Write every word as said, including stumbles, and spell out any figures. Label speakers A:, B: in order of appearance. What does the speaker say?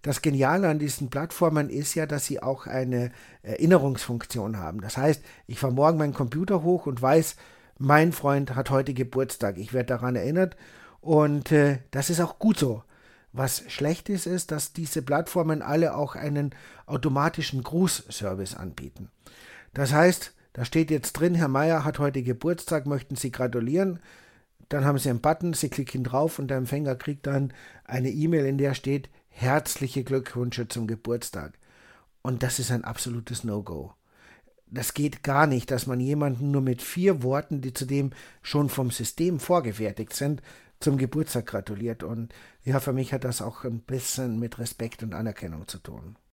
A: Das Geniale an diesen Plattformen ist ja, dass sie auch eine Erinnerungsfunktion haben. Das heißt, ich fahre morgen meinen Computer hoch und weiß, mein Freund hat heute Geburtstag. Ich werde daran erinnert und äh, das ist auch gut so. Was schlecht ist, ist, dass diese Plattformen alle auch einen automatischen Grußservice anbieten. Das heißt, da steht jetzt drin, Herr Meier hat heute Geburtstag, möchten Sie gratulieren? Dann haben Sie einen Button, Sie klicken drauf und der Empfänger kriegt dann eine E-Mail, in der steht, herzliche Glückwünsche zum Geburtstag. Und das ist ein absolutes No-Go. Das geht gar nicht, dass man jemanden nur mit vier Worten, die zudem schon vom System vorgefertigt sind, zum Geburtstag gratuliert. Und ja, für mich hat das auch ein bisschen mit Respekt und Anerkennung zu tun.